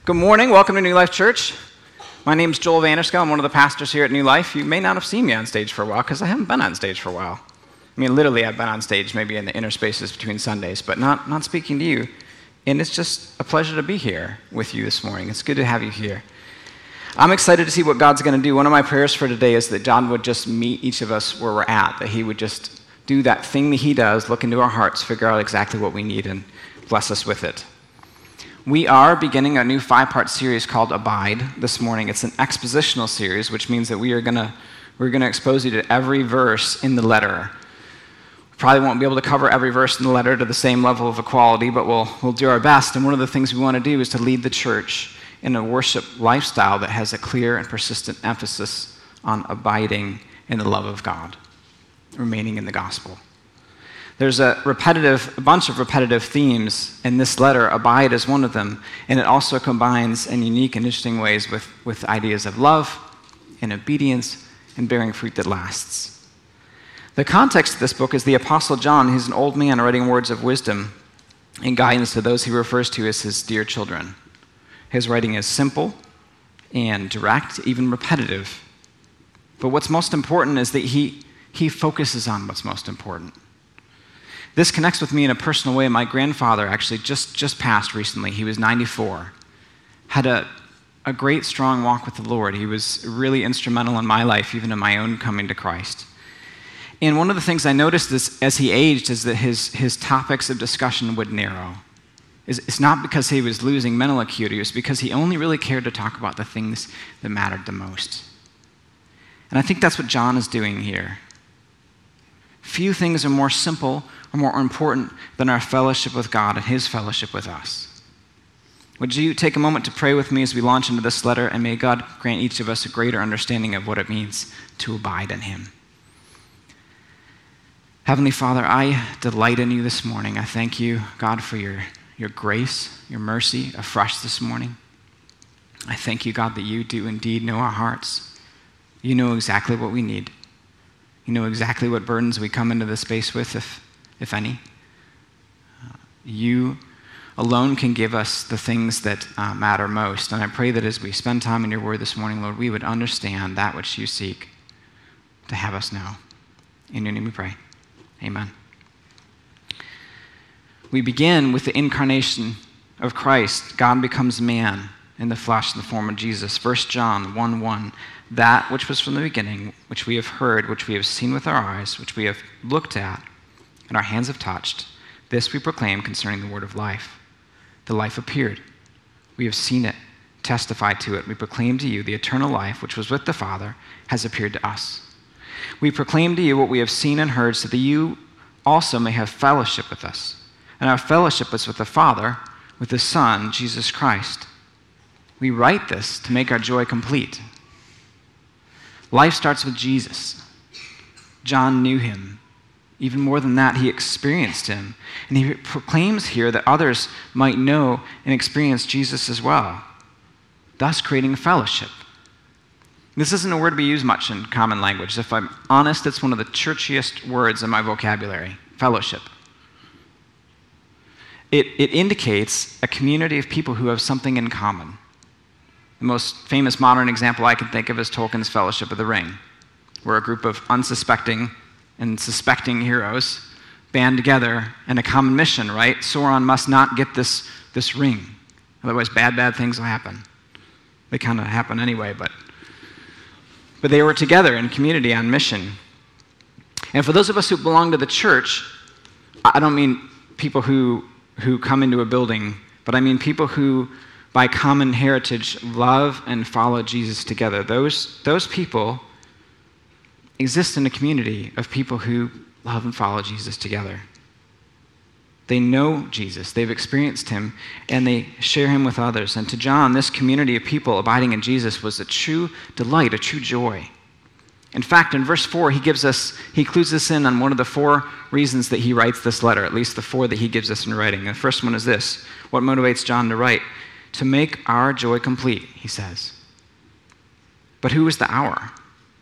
Good morning. Welcome to New Life Church. My name is Joel Vanderskell. I'm one of the pastors here at New Life. You may not have seen me on stage for a while because I haven't been on stage for a while. I mean, literally, I've been on stage maybe in the inner spaces between Sundays, but not speaking to you. And it's just a pleasure to be here with you this morning. It's good to have you here. I'm excited to see what God's going to do. One of my prayers for today is that God would just meet each of us where we're at, that he would just do that thing that he does, look into our hearts, figure out exactly what we need, and bless us with it. We are beginning a new 5-part series called Abide this morning. It's an expositional series, which means that we're going to expose you to every verse in the letter. We probably won't be able to cover every verse in the letter to the same level of equality, but we'll do our best. And one of the things we want to do is to lead the church in a worship lifestyle that has a clear and persistent emphasis on abiding in the love of God, remaining in the gospel. There's a bunch of repetitive themes in this letter. Abide is one of them, and it also combines in unique and interesting ways with ideas of love and obedience and bearing fruit that lasts. The context of this book is the Apostle John. He's an old man writing words of wisdom and guidance to those he refers to as his dear children. His writing is simple and direct, even repetitive. But what's most important is that he focuses on what's most important. This connects with me in a personal way. My grandfather actually just passed recently. He was 94. Had a great, strong walk with the Lord. He was really instrumental in my life, even in my own coming to Christ. And one of the things I noticed as he aged is that his topics of discussion would narrow. It's not because he was losing mental acuity. It's because he only really cared to talk about the things that mattered the most. And I think that's what John is doing here. Few things are more simple or more important than our fellowship with God and his fellowship with us. Would you take a moment to pray with me as we launch into this letter, and may God grant each of us a greater understanding of what it means to abide in him. Heavenly Father, I delight in you this morning. I thank you, God, for your grace, your mercy afresh this morning. I thank you, God, that you do indeed know our hearts. You know exactly what we need. You know exactly what burdens we come into this space with, if any. You alone can give us the things that matter most. And I pray that as we spend time in your word this morning, Lord, we would understand that which you seek to have us know. In your name we pray. Amen. We begin with the incarnation of Christ. God becomes man in the flesh in the form of Jesus. 1 John 1:1. That which was from the beginning, which we have heard, which we have seen with our eyes, which we have looked at, and our hands have touched, this we proclaim concerning the word of life. The life appeared. We have seen it, testified to it. We proclaim to you the eternal life, which was with the Father, has appeared to us. We proclaim to you what we have seen and heard, so that you also may have fellowship with us. And our fellowship is with the Father, with his Son, Jesus Christ. We write this to make our joy complete. Life starts with Jesus. John knew him. Even more than that, he experienced him. And he proclaims here that others might know and experience Jesus as well, thus creating fellowship. This isn't a word we use much in common language. If I'm honest, it's one of the churchiest words in my vocabulary, fellowship. It indicates a community of people who have something in common. The most famous modern example I can think of is Tolkien's Fellowship of the Ring, where a group of unsuspecting and suspecting heroes band together in a common mission, right? Sauron must not get this ring, otherwise bad things will happen. They kind of happen anyway, but they were together in community on mission. And for those of us who belong to the church, I don't mean people who come into a building, but I mean people who by common heritage, love and follow Jesus together. Those people exist in a community of people who love and follow Jesus together. They know Jesus, they've experienced him, and they share him with others. And to John, this community of people abiding in Jesus was a true delight, a true joy. In fact, in verse 4, he clues us in on one of the 4 reasons that he writes this letter, at least the 4 that he gives us in writing. The first one is this: what motivates John to write? To make our joy complete, he says. But who is the our?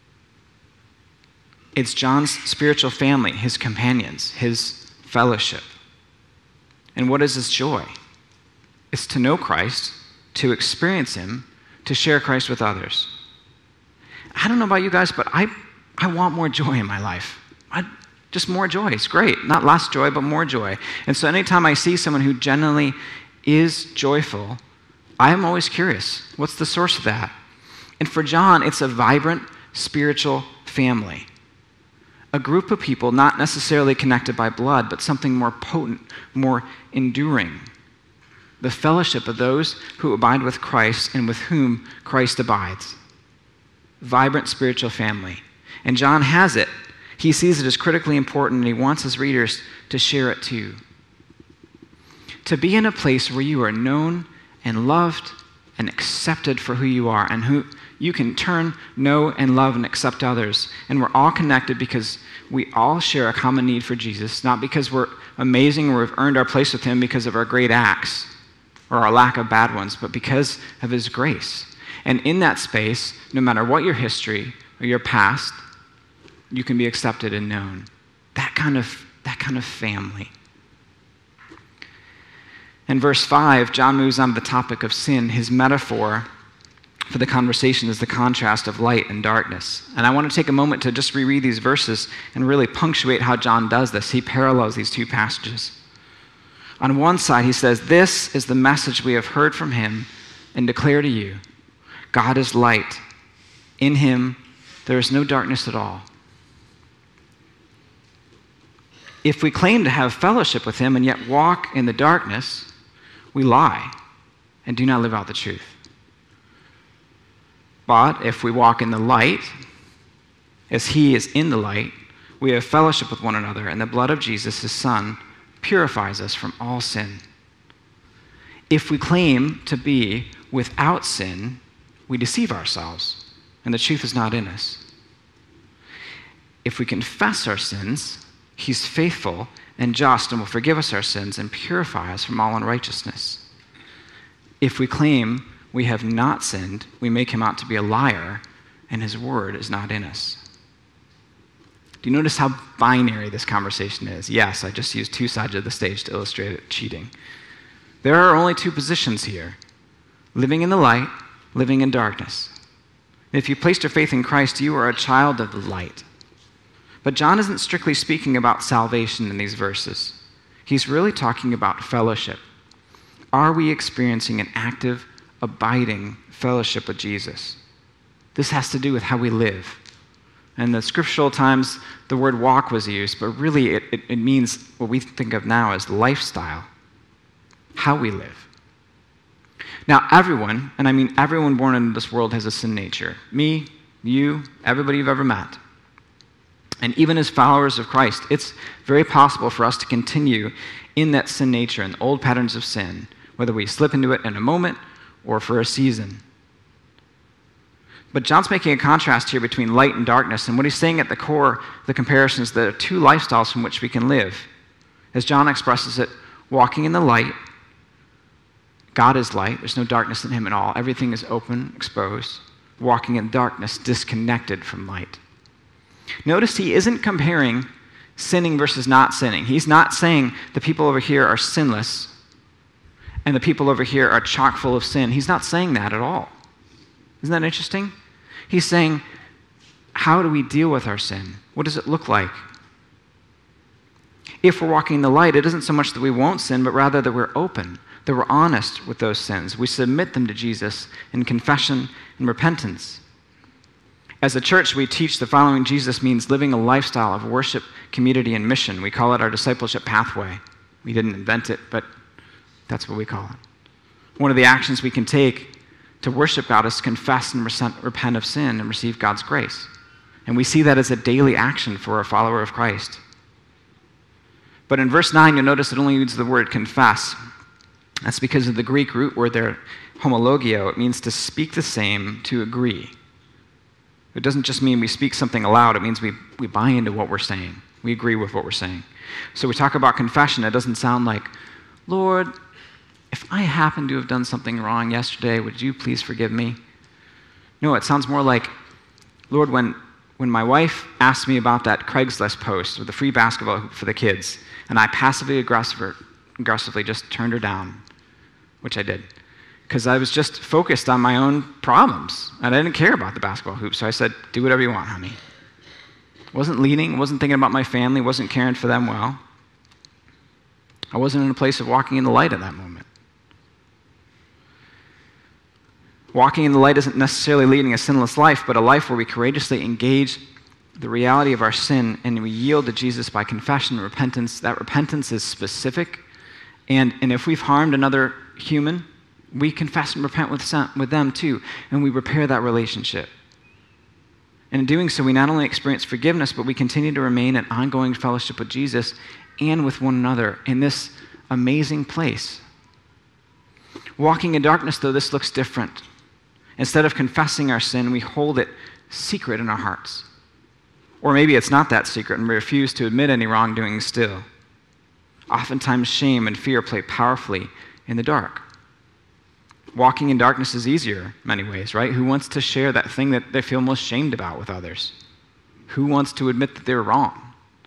It's John's spiritual family, his companions, his fellowship. And what is his joy? It's to know Christ, to experience him, to share Christ with others. I don't know about you guys, but I want more joy in my life. Just more joy. It's great. Not less joy, but more joy. And so anytime I see someone who genuinely is joyful, I am always curious. What's the source of that? And for John, it's a vibrant spiritual family. A group of people not necessarily connected by blood, but something more potent, more enduring. The fellowship of those who abide with Christ and with whom Christ abides. Vibrant spiritual family. And John has it. He sees it as critically important, and he wants his readers to share it too. To be in a place where you are known and loved and accepted for who you are, and who you can turn, know, and love and accept others. And we're all connected because we all share a common need for Jesus, not because we're amazing or we've earned our place with him because of our great acts or our lack of bad ones, but because of his grace. And in that space, no matter what your history or your past, you can be accepted and known. That kind of family. In verse 5, John moves on to the topic of sin. His metaphor for the conversation is the contrast of light and darkness. And I want to take a moment to just reread these verses and really punctuate how John does this. He parallels these two passages. On one side, he says, "This is the message we have heard from him and declare to you. God is light. In him there is no darkness at all. If we claim to have fellowship with him and yet walk in the darkness, we lie and do not live out the truth. But if we walk in the light, as he is in the light, we have fellowship with one another, and the blood of Jesus, his Son, purifies us from all sin. If we claim to be without sin, we deceive ourselves, and the truth is not in us. If we confess our sins, he's faithful and just and will forgive us our sins and purify us from all unrighteousness. If we claim we have not sinned, we make him out to be a liar, and his word is not in us." Do you notice how binary this conversation is? Yes, I just used two sides of the stage to illustrate it, cheating. There are only two positions here: living in the light, living in darkness. If you placed your faith in Christ, you are a child of the light. But John isn't strictly speaking about salvation in these verses. He's really talking about fellowship. Are we experiencing an active, abiding fellowship with Jesus? This has to do with how we live. And the scriptural times, the word walk was used, but really it means what we think of now as lifestyle, how we live. Now, everyone, and I mean everyone born into this world, has a sin nature. Me, you, everybody you've ever met. And even as followers of Christ, it's very possible for us to continue in that sin nature and old patterns of sin, whether we slip into it in a moment or for a season. But John's making a contrast here between light and darkness, and what he's saying at the core, the comparison is there are two lifestyles from which we can live. As John expresses it, walking in the light, God is light, there's no darkness in him at all, everything is open, exposed. Walking in darkness, disconnected from light. Notice he isn't comparing sinning versus not sinning. He's not saying the people over here are sinless and the people over here are chock full of sin. He's not saying that at all. Isn't that interesting? He's saying, how do we deal with our sin? What does it look like? If we're walking in the light, it isn't so much that we won't sin, but rather that we're open, that we're honest with those sins. We submit them to Jesus in confession and repentance. As a church, we teach that following Jesus means living a lifestyle of worship, community, and mission. We call it our discipleship pathway. We didn't invent it, but that's what we call it. One of the actions we can take to worship God is to confess and repent of sin and receive God's grace. And we see that as a daily action for a follower of Christ. But in verse 9, you'll notice it only uses the word confess. That's because of the Greek root word there, homologio. It means to speak the same, to agree. It doesn't just mean we speak something aloud. It means we buy into what we're saying. We agree with what we're saying. So we talk about confession. It doesn't sound like, Lord, if I happen to have done something wrong yesterday, would you please forgive me? No, it sounds more like, Lord, when my wife asked me about that Craigslist post with the free basketball hoop for the kids, and I passively aggressively just turned her down, which I did. because I was just focused on my own problems, and I didn't care about the basketball hoop, so I said, do whatever you want, honey. Wasn't leading, wasn't thinking about my family, wasn't caring for them well. I wasn't in a place of walking in the light at that moment. Walking in the light isn't necessarily leading a sinless life, but a life where we courageously engage the reality of our sin and we yield to Jesus by confession and repentance. That repentance is specific, and if we've harmed another human, we confess and repent with them too, and we repair that relationship. And in doing so, we not only experience forgiveness, but we continue to remain in ongoing fellowship with Jesus and with one another in this amazing place. Walking in darkness, though, this looks different. Instead of confessing our sin, we hold it secret in our hearts. Or maybe it's not that secret and we refuse to admit any wrongdoing still. Oftentimes, shame and fear play powerfully in the dark. Walking in darkness is easier in many ways, right? Who wants to share that thing that they feel most shamed about with others? Who wants to admit that they're wrong?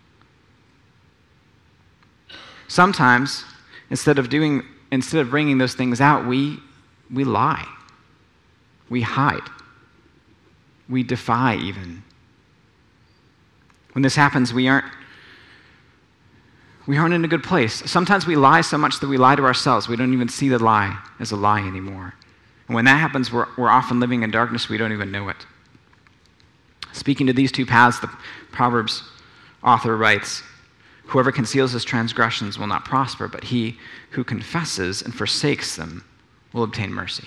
Sometimes, instead of bringing those things out, we lie. We hide. We defy even. When this happens, we aren't in a good place. Sometimes we lie so much that we lie to ourselves. We don't even see the lie as a lie anymore. And when that happens, we're often living in darkness. We don't even know it. Speaking to these two paths, the Proverbs author writes, "Whoever conceals his transgressions will not prosper, but he who confesses and forsakes them will obtain mercy."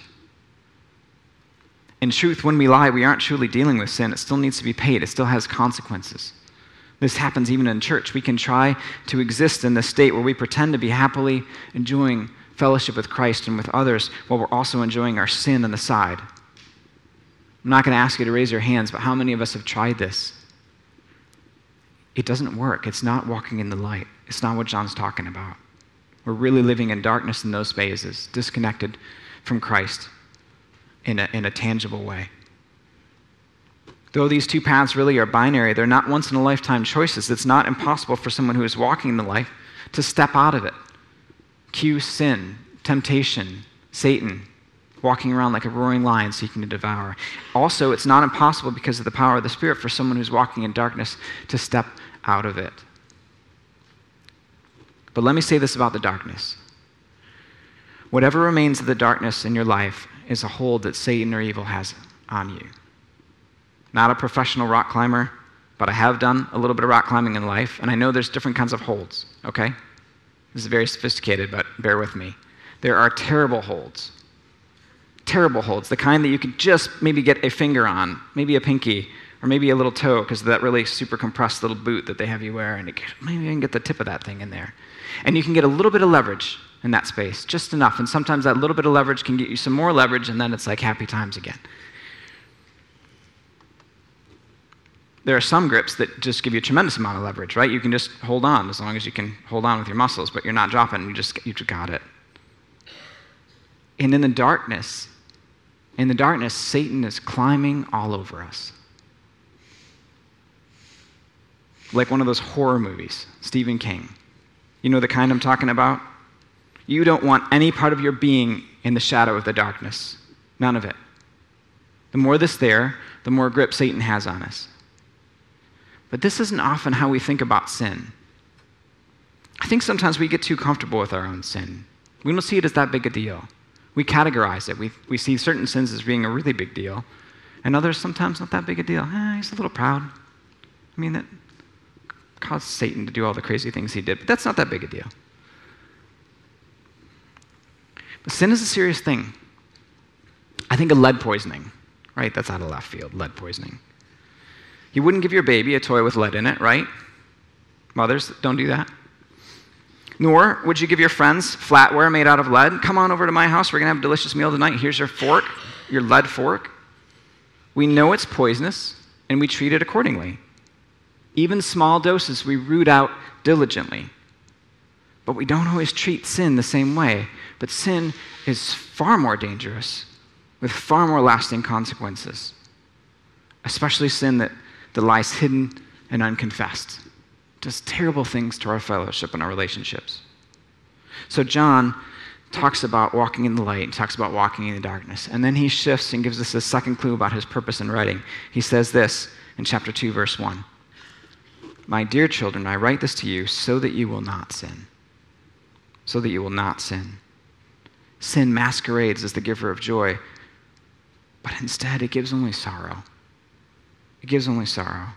In truth, when we lie, we aren't truly dealing with sin. It still needs to be paid. It still has consequences. This happens even in church. We can try to exist in this state where we pretend to be happily enjoying fellowship with Christ and with others while we're also enjoying our sin on the side. I'm not going to ask you to raise your hands, but how many of us have tried this? It doesn't work. It's not walking in the light. It's not what John's talking about. We're really living in darkness in those phases, disconnected from Christ in a tangible way. Though these two paths really are binary, they're not once-in-a-lifetime choices. It's not impossible for someone who is walking in the light to step out of it. Cue sin, temptation, Satan, walking around like a roaring lion seeking to devour. Also, it's not impossible because of the power of the Spirit for someone who's walking in darkness to step out of it. But let me say this about the darkness. Whatever remains of the darkness in your life is a hold that Satan or evil has on you. Not a professional rock climber, but I have done a little bit of rock climbing in life, and I know there's different kinds of holds, okay? This is very sophisticated, but bear with me. There are terrible holds. Terrible holds, the kind that you could just maybe get a finger on, maybe a pinky, or maybe a little toe because of that really super compressed little boot that they have you wear, and maybe I can get the tip of that thing in there. And you can get a little bit of leverage in that space, just enough, and sometimes that little bit of leverage can get you some more leverage, and then it's like happy times again. There are some grips that just give you a tremendous amount of leverage, right? You can just hold on as long as you can hold on with your muscles, but you're not dropping, you just got it. And in the darkness, Satan is climbing all over us. Like one of those horror movies, Stephen King. You know the kind I'm talking about? You don't want any part of your being in the shadow of the darkness. None of it. The more that's there, the more grip Satan has on us. But this isn't often how we think about sin. I think sometimes we get too comfortable with our own sin. We don't see it as that big a deal. We categorize it. We see certain sins as being a really big deal, and others sometimes not that big a deal. He's a little proud. I mean, that caused Satan to do all the crazy things he did, but that's not that big a deal. But sin is a serious thing. I think of lead poisoning, right? That's out of left field, lead poisoning. You wouldn't give your baby a toy with lead in it, right? Mothers, don't do that. Nor would you give your friends flatware made out of lead. Come on over to my house. We're going to have a delicious meal tonight. Here's your fork, your lead fork. We know it's poisonous, and we treat it accordingly. Even small doses we root out diligently. But we don't always treat sin the same way. But sin is far more dangerous, with far more lasting consequences. Especially sin that lies hidden and unconfessed. Does terrible things to our fellowship and our relationships. So John talks about walking in the light, talks about walking in the darkness. And then he shifts and gives us a second clue about his purpose in writing. He says this in chapter 2, verse 1. My dear children, I write this to you so that you will not sin. So that you will not sin. Sin masquerades as the giver of joy, but instead it gives only sorrow. It gives only sorrow.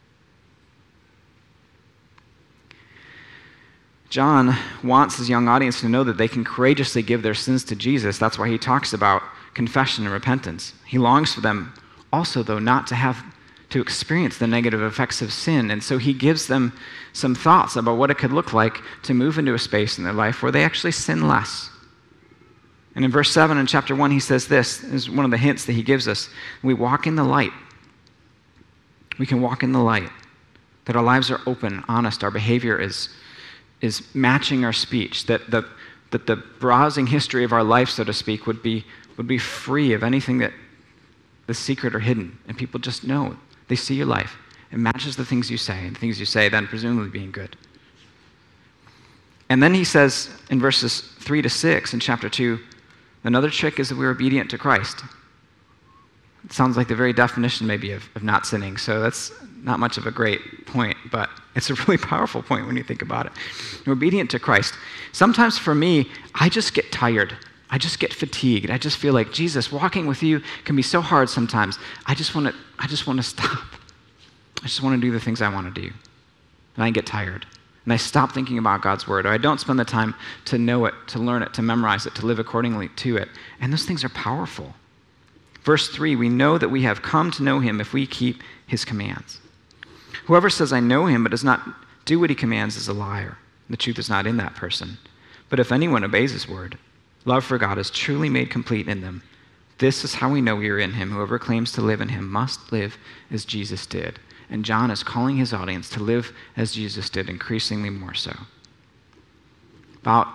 John wants his young audience to know that they can courageously give their sins to Jesus. That's why he talks about confession and repentance. He longs for them also, though, not to have to experience the negative effects of sin. And so he gives them some thoughts about what it could look like to move into a space in their life where they actually sin less. And in verse 7 in chapter 1, he says this is one of the hints that he gives us. We walk in the light. We can walk in the light. That our lives are open, honest, our behavior is matching our speech, that the browsing history of our life, so to speak, would be free of anything that is secret or hidden. And people just know. They see your life. It matches the things you say, and the things you say then presumably being good. And then he says in verses 3 to 6 in chapter 2, another trick is that we're obedient to Christ. It sounds like the very definition maybe of not sinning, so that's not much of a great point, but it's a really powerful point when you think about it. We're obedient to Christ. Sometimes for me, I just get tired. I just get fatigued. I just feel like, Jesus, walking with you can be so hard sometimes. I just want to stop. I just want to do the things I want to do. And I get tired. And I stop thinking about God's word, or I don't spend the time to know it, to learn it, to memorize it, to live accordingly to it. And those things are powerful. Verse 3, we know that we have come to know him if we keep his commands. Whoever says, I know him, but does not do what he commands is a liar. The truth is not in that person. But if anyone obeys his word, love for God is truly made complete in them. This is how we know we are in him. Whoever claims to live in him must live as Jesus did. And John is calling his audience to live as Jesus did, increasingly more so. About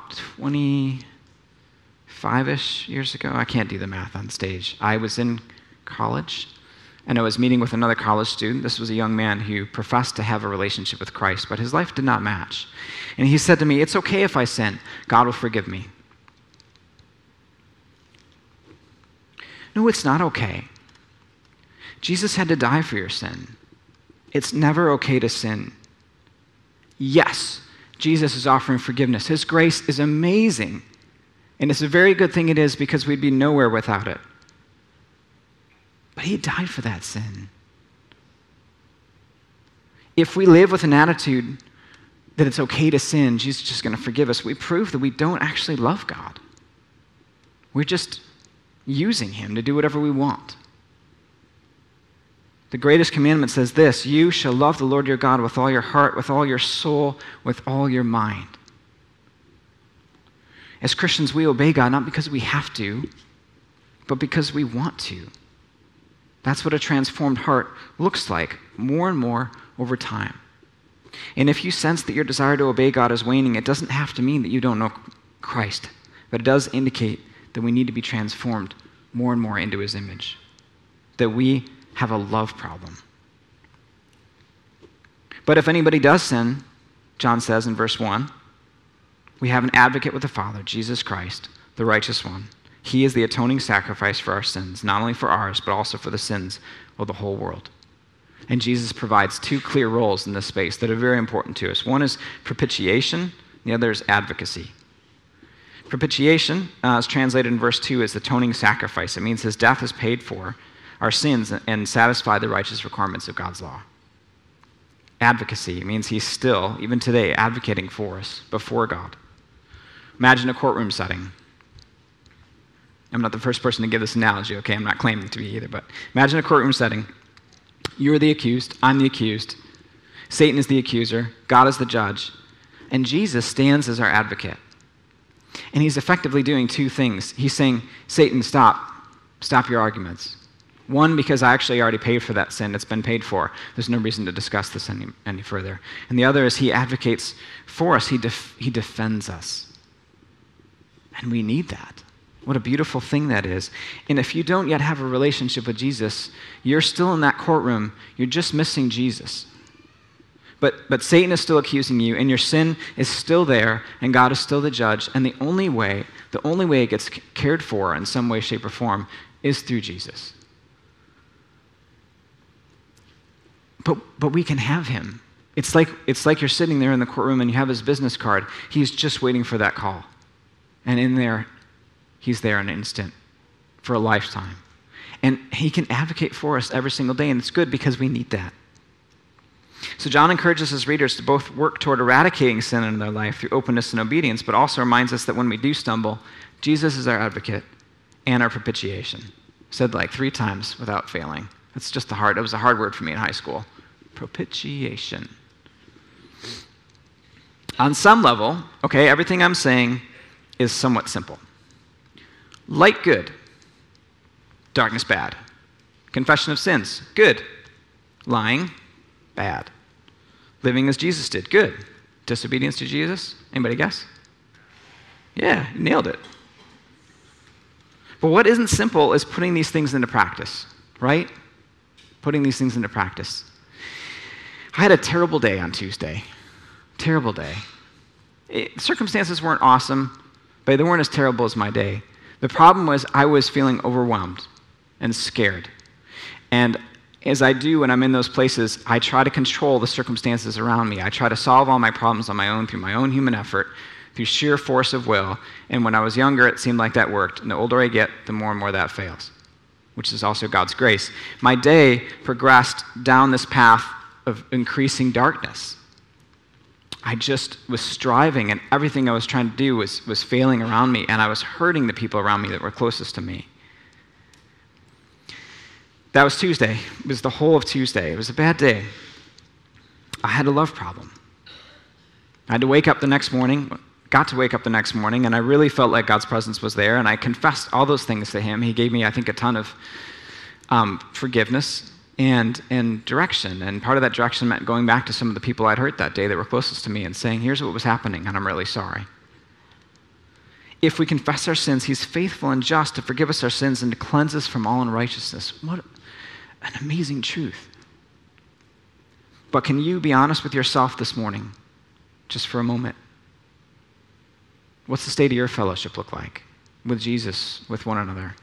25-ish years ago, I can't do the math on stage, I was in college, and I was meeting with another college student. This was a young man who professed to have a relationship with Christ, but his life did not match. And he said to me, it's okay if I sin. God will forgive me. No, it's not okay. Jesus had to die for your sin. It's never okay to sin. Yes, Jesus is offering forgiveness. His grace is amazing. And it's a very good thing it is, because we'd be nowhere without it. But he died for that sin. If we live with an attitude that it's okay to sin, Jesus is just going to forgive us, we prove that we don't actually love God. We're just using him to do whatever we want. The greatest commandment says this, you shall love the Lord your God with all your heart, with all your soul, with all your mind. As Christians, we obey God not because we have to, but because we want to. That's what a transformed heart looks like, more and more over time. And if you sense that your desire to obey God is waning, it doesn't have to mean that you don't know Christ, but it does indicate that we need to be transformed more and more into his image, that we have a love problem. But if anybody does sin, John says in verse 1, we have an advocate with the Father, Jesus Christ, the righteous one. He is the atoning sacrifice for our sins, not only for ours, but also for the sins of the whole world. And Jesus provides two clear roles in this space that are very important to us. One is propitiation, the other is advocacy. Propitiation is translated in verse 2 as atoning sacrifice. It means his death has paid for our sins and satisfied the righteous requirements of God's law. Advocacy means he's still, even today, advocating for us before God. Imagine a courtroom setting. I'm not the first person to give this analogy, okay? I'm not claiming to be either, but imagine a courtroom setting. You're the accused, I'm the accused. Satan is the accuser, God is the judge, and Jesus stands as our advocate. And he's effectively doing two things. He's saying, Satan, stop your arguments. One, because I actually already paid for that sin. It's been paid for. There's no reason to discuss this any further. And the other is he advocates for us. He defends us. And we need that. What a beautiful thing that is. And if you don't yet have a relationship with Jesus, you're still in that courtroom. You're just missing Jesus. But Satan is still accusing you, and your sin is still there, and God is still the judge. And the only way the only way it gets cared for in some way, shape, or form is through Jesus. But we can have him. It's like you're sitting there in the courtroom and you have his business card. He's just waiting for that call. And in there, he's there in an instant for a lifetime. And he can advocate for us every single day, and it's good because we need that. So John encourages his readers to both work toward eradicating sin in their life through openness and obedience, but also reminds us that when we do stumble, Jesus is our advocate and our propitiation. Said like 3 times without failing. It was a hard word for me in high school. Propitiation. On some level, okay, everything I'm saying is somewhat simple. Light, good. Darkness, bad. Confession of sins, good. Lying, bad. Living as Jesus did, good. Disobedience to Jesus, anybody guess? Yeah, you nailed it. But what isn't simple is putting these things into practice, right? Putting these things into practice. I had a terrible day on Tuesday. Terrible day. Circumstances weren't awesome, but they weren't as terrible as my day. The problem was I was feeling overwhelmed and scared. And as I do when I'm in those places, I try to control the circumstances around me. I try to solve all my problems on my own through my own human effort, through sheer force of will. And when I was younger, it seemed like that worked. And the older I get, the more and more that fails, which is also God's grace. My day progressed down this path of increasing darkness. I just was striving, and everything I was trying to do was failing around me, and I was hurting the people around me that were closest to me. That was Tuesday. It was the whole of Tuesday. It was a bad day. I had a love problem. I had to wake up the next morning, got to wake up the next morning, and I really felt like God's presence was there, and I confessed all those things to him. He gave me, I think, a ton of forgiveness and direction. And part of that direction meant going back to some of the people I'd hurt that day that were closest to me and saying, here's what was happening, and I'm really sorry. If we confess our sins, he's faithful and just to forgive us our sins and to cleanse us from all unrighteousness. What an amazing truth. But can you be honest with yourself this morning, just for a moment? What's the state of your fellowship look like with Jesus, with one another?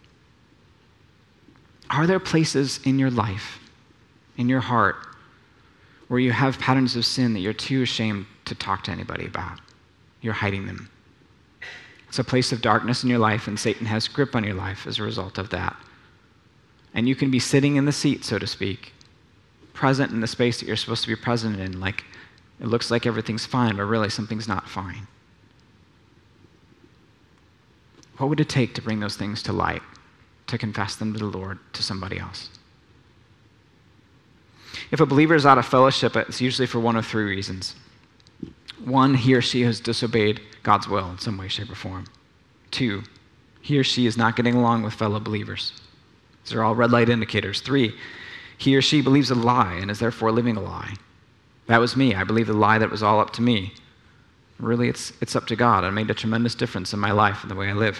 Are there places in your life, in your heart, where you have patterns of sin that you're too ashamed to talk to anybody about? You're hiding them. It's a place of darkness in your life, and Satan has grip on your life as a result of that. And you can be sitting in the seat, so to speak, present in the space that you're supposed to be present in, like it looks like everything's fine, but really something's not fine. What would it take to bring those things to light, to confess them to the Lord, to somebody else? If a believer is out of fellowship, it's usually for one of 3 reasons. 1, he or she has disobeyed God's will in some way, shape, or form. 2, he or she is not getting along with fellow believers. These are all red light indicators. 3, he or she believes a lie and is therefore living a lie. That was me. I believed a lie that was all up to me. Really, it's up to God. It made a tremendous difference in my life and the way I live.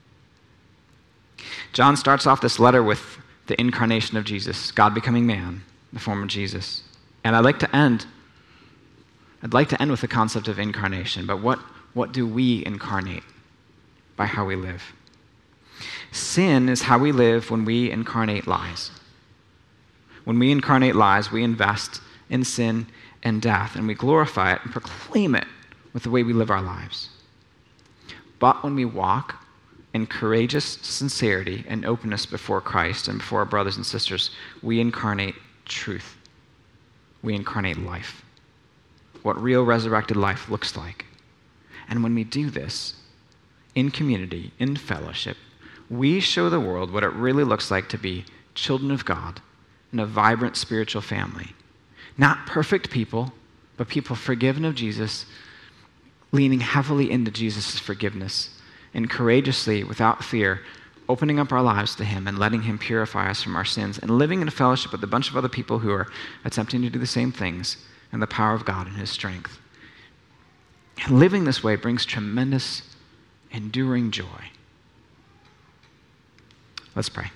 John starts off this letter with the incarnation of Jesus, God becoming man, the form of Jesus. And I'd like to end with the concept of incarnation, but what do we incarnate by how we live? Sin is how we live when we incarnate lies. When we incarnate lies, we invest in sin and death, and we glorify it and proclaim it with the way we live our lives. But when we walk in courageous sincerity and openness before Christ and before our brothers and sisters, we incarnate truth. We incarnate life. What real resurrected life looks like. And when we do this in community, in fellowship, we show the world what it really looks like to be children of God in a vibrant spiritual family. Not perfect people, but people forgiven of Jesus, leaning heavily into Jesus' forgiveness, and courageously, without fear, opening up our lives to him and letting him purify us from our sins, and living in a fellowship with a bunch of other people who are attempting to do the same things in the power of God and his strength. And living this way brings tremendous, enduring joy. Let's pray.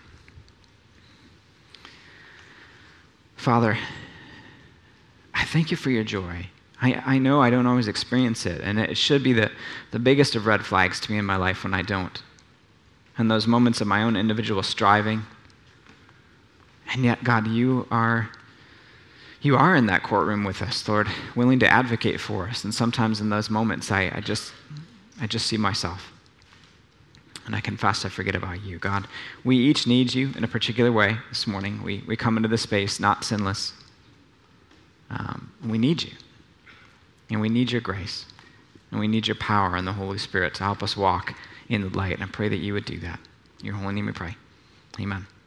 Father, I thank you for your joy. I know I don't always experience it, and it should be the biggest of red flags to me in my life when I don't. And those moments of my own individual striving. And yet, God, you are in that courtroom with us, Lord, willing to advocate for us. And sometimes in those moments, I just see myself. And I confess I forget about you. God, we each need you in a particular way this morning. We come into this space not sinless. We need you. And we need your grace. And we need your power and the Holy Spirit to help us walk in the light. And I pray that you would do that. In your holy name we pray. Amen.